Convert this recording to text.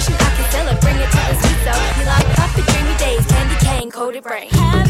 I can sell it, bring it to the sweet so. You like puppy dreamy days, candy cane, coated brain.